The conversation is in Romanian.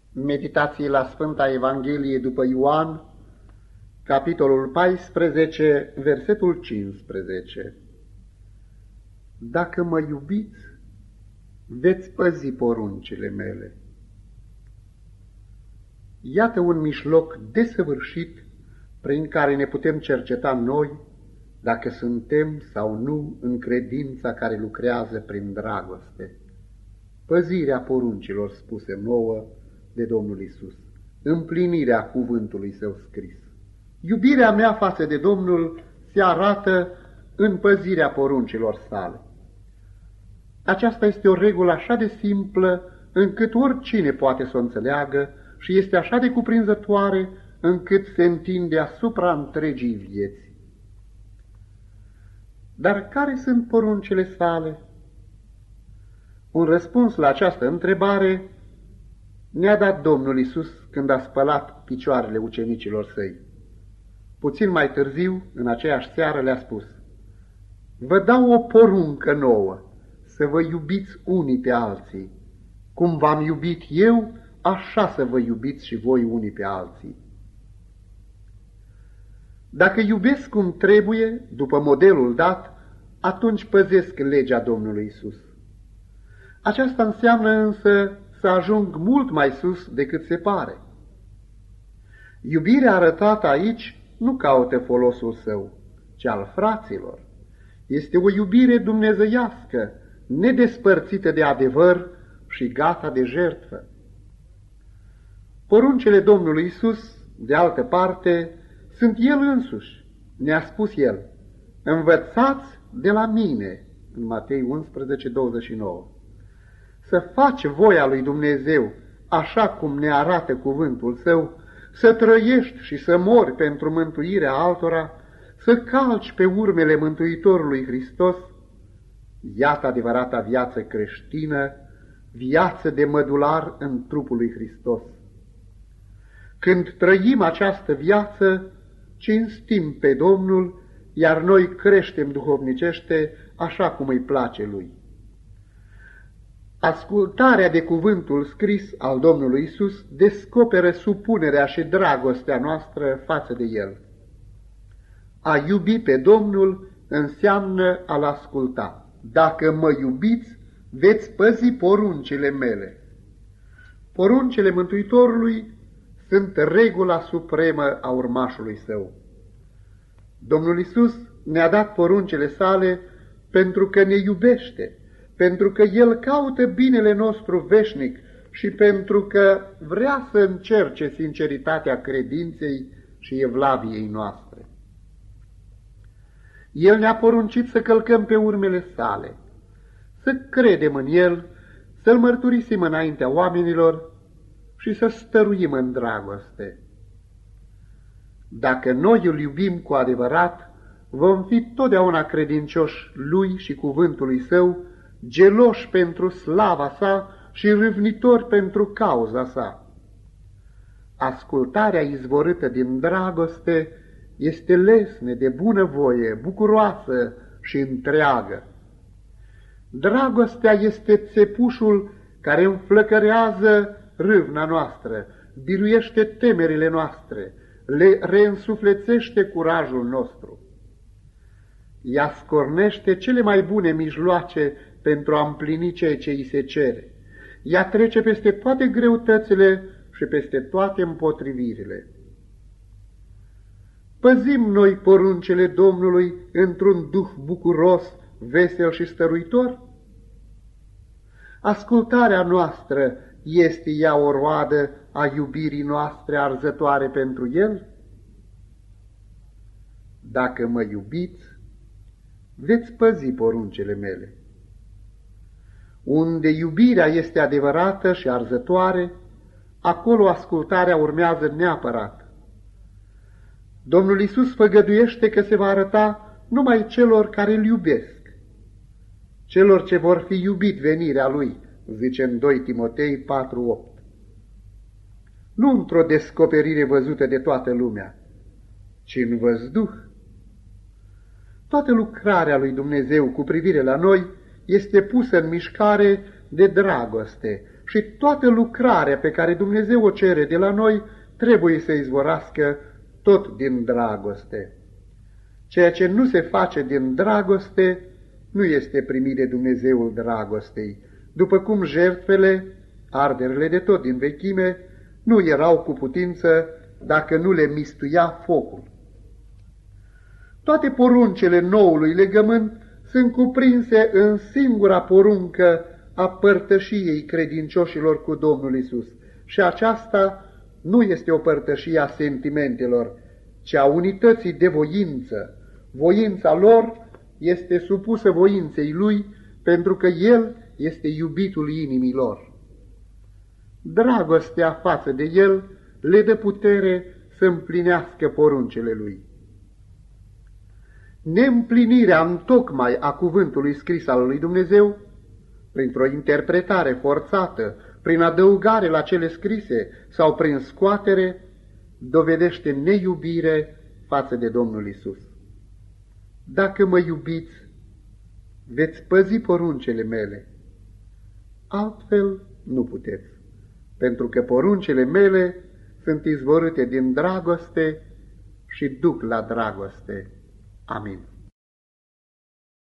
Meditații la Sfânta Evanghelie după Ioan, capitolul 14, versetul 15. Dacă mă iubiți, veți păzi poruncile mele. Iată un mijloc desăvârșit prin care ne putem cerceta noi dacă suntem sau nu în credința care lucrează prin dragoste. Păzirea poruncilor spuse nouă de Domnul Isus, împlinirea cuvântului Său scris. Iubirea mea față de Domnul se arată în păzirea poruncilor Sale. Aceasta este o regulă așa de simplă încât oricine poate să o înțeleagă și este așa de cuprinzătoare încât se întinde asupra întregii vieți. Dar care sunt poruncile Sale? Un răspuns la această întrebare ne-a dat Domnul Isus când a spălat picioarele ucenicilor Săi. Puțin mai târziu, în aceeași seară, le-a spus: vă dau o poruncă nouă, să vă iubiți unii pe alții. Cum v-am iubit eu, așa să vă iubiți și voi unii pe alții. Dacă iubesc cum trebuie, după modelul dat, atunci păzesc legea Domnului Isus. Aceasta înseamnă însă să ajung mult mai sus decât se pare. Iubirea arătată aici nu caută folosul său, ci al fraților. Este o iubire dumnezeiască, nedespărțită de adevăr și gata de jertfă. Poruncile Domnului Isus, de altă parte, sunt El însuși. Ne-a spus El: învățați de la mine, în Matei 11:29. Să faci voia lui Dumnezeu așa cum ne arată cuvântul Său, să trăiești și să mori pentru mântuirea altora, să calci pe urmele Mântuitorului Hristos. Iată adevărata viață creștină, viață de mădular în trupul lui Hristos. Când trăim această viață, cinstim pe Domnul, iar noi creștem duhovnicește așa cum îi place Lui. Ascultarea de cuvântul scris al Domnului Isus descoperă supunerea și dragostea noastră față de El. A iubi pe Domnul înseamnă a-L asculta. Dacă mă iubiți, veți păzi poruncile mele. Poruncile Mântuitorului sunt regula supremă a urmașului Său. Domnul Isus ne-a dat poruncile Sale pentru că ne iubește, pentru că El caută binele nostru veșnic și pentru că vrea să încerce sinceritatea credinței și evlaviei noastre. El ne-a poruncit să călcăm pe urmele Sale, să credem în El, să-L mărturisim înaintea oamenilor și să stăruim în dragoste. Dacă noi îl iubim cu adevărat, vom fi totdeauna credincioși Lui și cuvântului Său, geloși pentru slava Sa și râvnitori pentru cauza Sa. Ascultarea izvorâtă din dragoste este lesne, de bunăvoie, bucuroasă și întreagă. Dragostea este țepușul care înflăcărează râvna noastră, biruiește temerile noastre, le reînsuflețește curajul nostru. Ea scornește cele mai bune mijloace pentru a împlini ceea ce îi se cere. Ea trece peste toate greutățile și peste toate împotrivirile. Păzim noi poruncile Domnului într-un duh bucuros, vesel și stăruitor? Ascultarea noastră este ea o roadă a iubirii noastre arzătoare pentru El? Dacă mă iubiți, veți păzi poruncile mele. Unde iubirea este adevărată și arzătoare, acolo ascultarea urmează neapărat. Domnul Isus făgăduiește că se va arăta numai celor care îl iubesc, celor ce vor fi iubit venirea Lui, zice în 2 Timotei 4:8. Nu într-o descoperire văzută de toată lumea, ci în văzduh. Toată lucrarea lui Dumnezeu cu privire la noi este pusă în mișcare de dragoste și toată lucrarea pe care Dumnezeu o cere de la noi trebuie să izvorască tot din dragoste. Ceea ce nu se face din dragoste nu este primit de Dumnezeul dragostei, după cum jertfele, arderile de tot din vechime, nu erau cu putință dacă nu le mistuia focul. Toate poruncele noului legământ sunt cuprinse în singura poruncă a părtășiei credincioșilor cu Domnul Isus. Și aceasta nu este o părtășie a sentimentelor, ci a unității de voință. Voința lor este supusă voinței Lui, pentru că El este iubitul inimii lor. Dragostea față de El le dă putere să împlinească poruncele Lui. Neîmplinirea întocmai a cuvântului scris al lui Dumnezeu, printr-o interpretare forțată, prin adăugare la cele scrise sau prin scoatere, dovedește neiubire față de Domnul Isus. Dacă mă iubiți, veți păzi poruncele mele. Altfel nu puteți, pentru că poruncele mele sunt izvorâte din dragoste și duc la dragoste. Amin.